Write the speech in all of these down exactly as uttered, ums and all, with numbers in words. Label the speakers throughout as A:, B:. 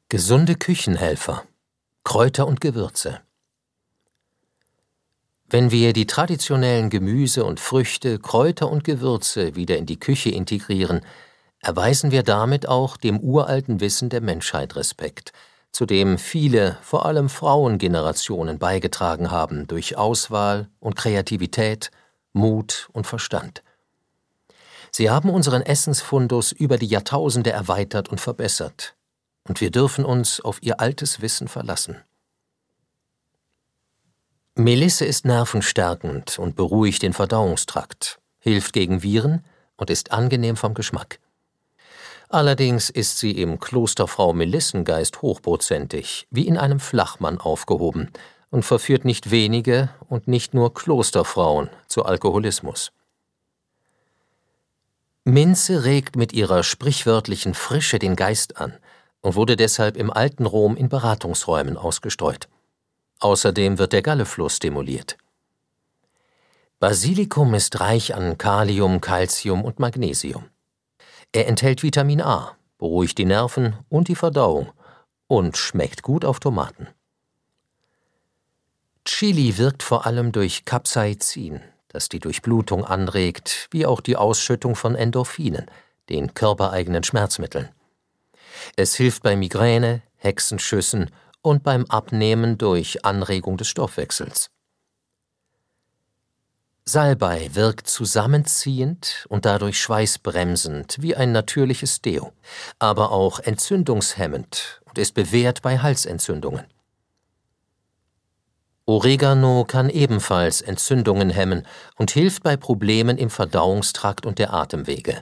A: Gesunde Küchenhelfer, Kräuter und Gewürze. Wenn wir die traditionellen Gemüse und Früchte, Kräuter und Gewürze wieder in die Küche integrieren, erweisen wir damit auch dem uralten Wissen der Menschheit Respekt, zu dem viele, vor allem Frauengenerationen beigetragen haben durch Auswahl und Kreativität, Mut und Verstand. Sie haben unseren Essensfundus über die Jahrtausende erweitert und verbessert, und wir dürfen uns auf ihr altes Wissen verlassen. Melisse ist nervenstärkend und beruhigt den Verdauungstrakt, hilft gegen Viren und ist angenehm vom Geschmack. Allerdings ist sie im Klosterfrau Melissengeist hochprozentig, wie in einem Flachmann aufgehoben, und verführt nicht wenige und nicht nur Klosterfrauen zu Alkoholismus. Minze regt mit ihrer sprichwörtlichen Frische den Geist an und wurde deshalb im alten Rom in Beratungsräumen ausgestreut. Außerdem wird der Gallefluss stimuliert. Basilikum ist reich an Kalium, Calcium und Magnesium. Er enthält Vitamin A, beruhigt die Nerven und die Verdauung und schmeckt gut auf Tomaten. Chili wirkt vor allem durch Capsaicin, das die Durchblutung anregt, wie auch die Ausschüttung von Endorphinen, den körpereigenen Schmerzmitteln. Es hilft bei Migräne, Hexenschüssen und beim Abnehmen durch Anregung des Stoffwechsels. Salbei wirkt zusammenziehend und dadurch schweißbremsend wie ein natürliches Deo, aber auch entzündungshemmend und ist bewährt bei Halsentzündungen. Oregano kann ebenfalls Entzündungen hemmen und hilft bei Problemen im Verdauungstrakt und der Atemwege.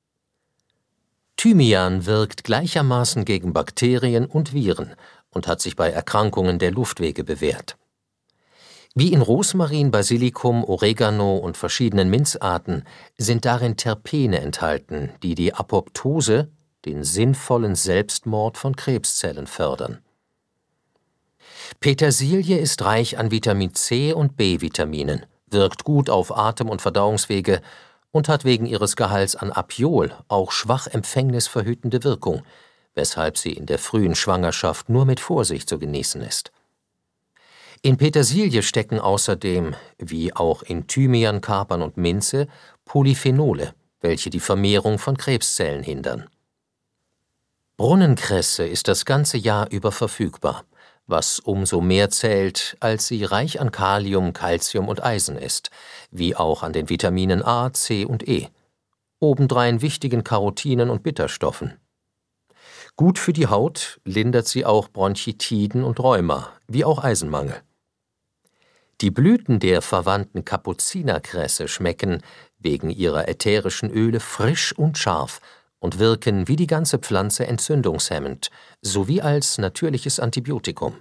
A: Thymian wirkt gleichermaßen gegen Bakterien und Viren und hat sich bei Erkrankungen der Luftwege bewährt. Wie in Rosmarin, Basilikum, Oregano und verschiedenen Minzarten sind darin Terpene enthalten, die die Apoptose, den sinnvollen Selbstmord von Krebszellen, fördern. Petersilie ist reich an Vitamin C und B-Vitaminen, wirkt gut auf Atem- und Verdauungswege und hat wegen ihres Gehalts an Apiol auch schwach empfängnisverhütende Wirkung, weshalb sie in der frühen Schwangerschaft nur mit Vorsicht zu genießen ist. In Petersilie stecken außerdem, wie auch in Thymian, Kapern und Minze, Polyphenole, welche die Vermehrung von Krebszellen hindern. Brunnenkresse ist das ganze Jahr über verfügbar, was umso mehr zählt, als sie reich an Kalium, Calcium und Eisen ist, wie auch an den Vitaminen A, C und E, obendrein wichtigen Carotinen und Bitterstoffen. Gut für die Haut lindert sie auch Bronchitiden und Rheuma, wie auch Eisenmangel. Die Blüten der verwandten Kapuzinerkresse schmecken wegen ihrer ätherischen Öle frisch und scharf und wirken wie die ganze Pflanze entzündungshemmend, sowie als natürliches Antibiotikum.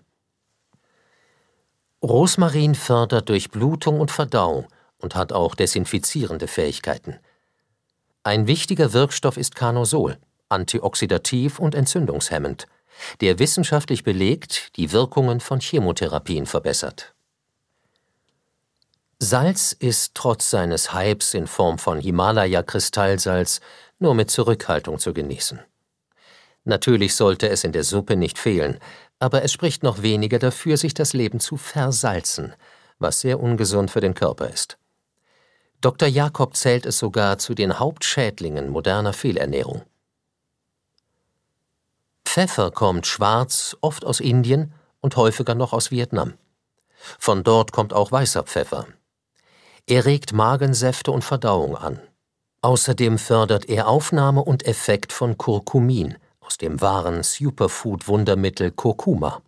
A: Rosmarin fördert Durchblutung und Verdauung und hat auch desinfizierende Fähigkeiten. Ein wichtiger Wirkstoff ist Carnosol, antioxidativ und entzündungshemmend, der wissenschaftlich belegt die Wirkungen von Chemotherapien verbessert. Salz ist trotz seines Hypes in Form von Himalaya-Kristallsalz nur mit Zurückhaltung zu genießen. Natürlich sollte es in der Suppe nicht fehlen, aber es spricht noch weniger dafür, sich das Leben zu versalzen, was sehr ungesund für den Körper ist. Doktor Jakob zählt es sogar zu den Hauptschädlingen moderner Fehlernährung. Pfeffer kommt schwarz, oft aus Indien und häufiger noch aus Vietnam. Von dort kommt auch weißer Pfeffer. Er regt Magensäfte und Verdauung an. Außerdem fördert er Aufnahme und Effekt von Curcumin aus dem wahren Superfood-Wundermittel Kurkuma.